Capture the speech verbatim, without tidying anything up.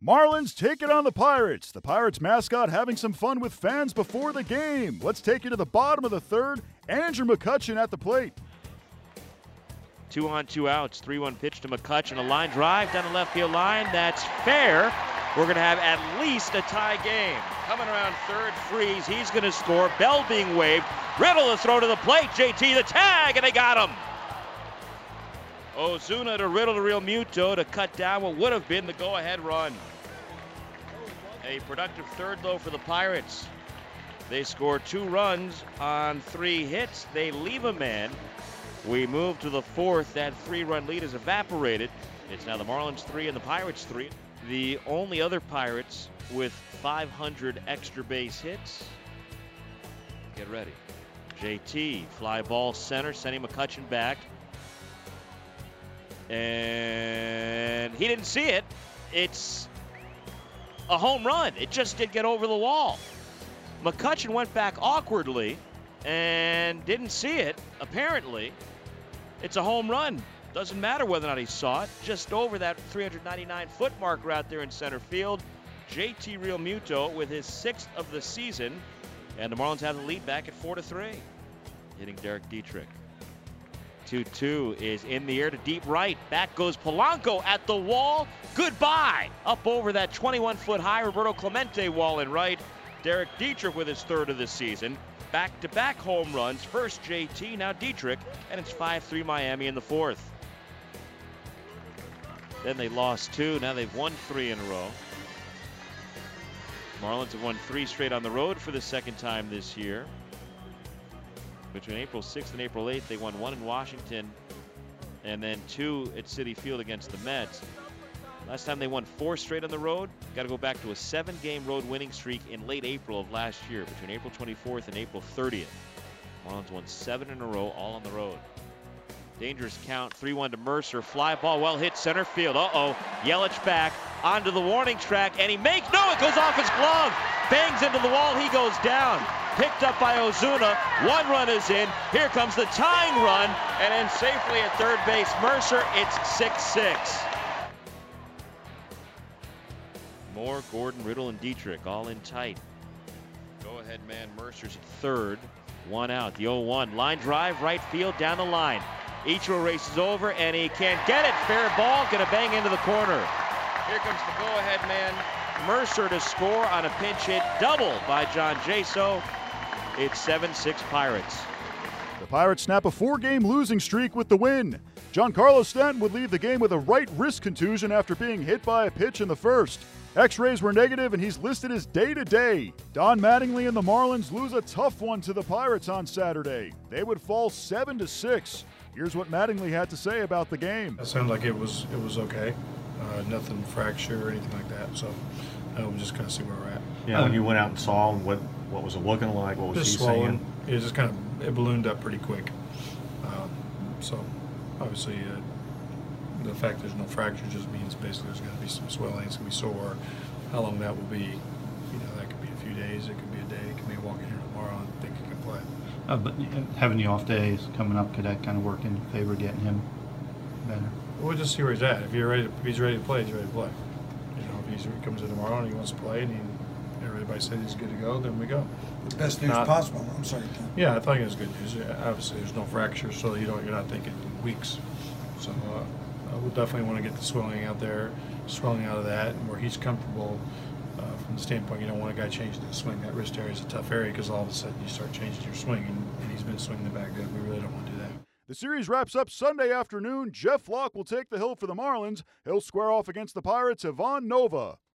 Marlins take it on the Pirates. The Pirates mascot having some fun with fans before the game. Let's take you to the bottom of the third. Andrew McCutchen at the plate. Two on, two outs. three one pitch to McCutchen. A line drive down the left field line. That's fair. We're going to have at least a tie game. Coming around third, Freeze. He's going to score. Bell being waved. Riddle the throw to the plate. J T the tag, and they got him. Ozuna to Riddle to Realmuto to cut down what would have been the go-ahead run. A productive third, though, for the Pirates. They score two runs on three hits. They leave a man. We move to the fourth. That three-run lead has evaporated. It's now the Marlins three and the Pirates three. The only other Pirates with five hundred extra base hits. Get ready. J T, fly ball center, sending McCutchen back. And he didn't see it. It's a home run. It just did get over the wall. McCutchen went back awkwardly and didn't see it, apparently. It's a home run. Doesn't matter whether or not he saw it. Just over that three hundred ninety-nine foot marker out there in center field. J T Realmuto with his sixth of the season. And the Marlins have the lead back at four to three. Hitting Derek Dietrich. two two is in the air to deep right. Back goes Polanco at the wall. Goodbye. Up over that twenty-one foot high Roberto Clemente wall in right. Derek Dietrich with his third of the season. Back-to-back home runs. First J T, now Dietrich. And it's five three Miami in the fourth. Then they lost two. Now they've won three in a row. Marlins have won three straight on the road for the second time this year. Between April sixth and April eighth, they won one in Washington and then two at Citi Field against the Mets. Last time they won four straight on the road. Got to go back to a seven-game road winning streak in late April of last year, between April twenty-fourth and April thirtieth. Marlins won seven in a row, all on the road. Dangerous count, three one to Mercer. Fly ball, well hit center field. Uh-oh, Yelich back onto the warning track, and he makes, no, it goes off his glove. Bangs into the wall, he goes down. Picked up by Ozuna. One run is in. Here comes the tying run, and then safely at third base, Mercer. It's six six. Moore, Gordon, Riddle, and Dietrich all in tight. Go-ahead man Mercer's at third. One out. The oh one. Line drive, right field, down the line. Ichiro races over, and he can't get it. Fair ball. Gonna bang into the corner. Here comes the go-ahead man Mercer to score on a pinch hit double by John Jaso. It's seven six Pirates. The Pirates snap a four-game losing streak with the win. Giancarlo Stanton would leave the game with a right wrist contusion after being hit by a pitch in the first. X-rays were negative, and he's listed as day-to-day. Don Mattingly and the Marlins lose a tough one to the Pirates on Saturday. They would fall seven to six. Here's what Mattingly had to say about the game. It sounded like it was it was okay. Uh, nothing fractured or anything like that. So uh, we'll just kind of see where we're at. Yeah, when you went out and saw him, what what was it looking like? What was Just he swollen. saying? It just kind of it ballooned up pretty quick. Um, so obviously uh, the fact there's no fracture just means basically there's going to be some swelling. It's going to be sore. How long that will be, you know, that could be a few days. It could be a day. It could be walking here tomorrow and think he can play. Uh, but having the off days coming up, could that kind of work in favor of getting him better? We'll just see where he's at. If you're ready, to, if he's ready to play, he's ready to play. You know, if he's, he comes in tomorrow and he wants to play, and he, everybody said he's good to go, then we go. The best news Not, possible. I'm sorry, Tom. Yeah, I think it's good news. Obviously, there's no fracture, so you don't. You're not thinking weeks. So uh, we'll definitely want to get the swelling out there, swelling out of that, and where he's comfortable. Uh, from the standpoint, you don't want a guy changing his swing. That wrist area is a tough area because all of a sudden you start changing your swing, and, and he's been swinging the bat good. We really don't want to do that. The series wraps up Sunday afternoon. Jeff Locke will take the hill for the Marlins. He'll square off against the Pirates' Ivan Nova.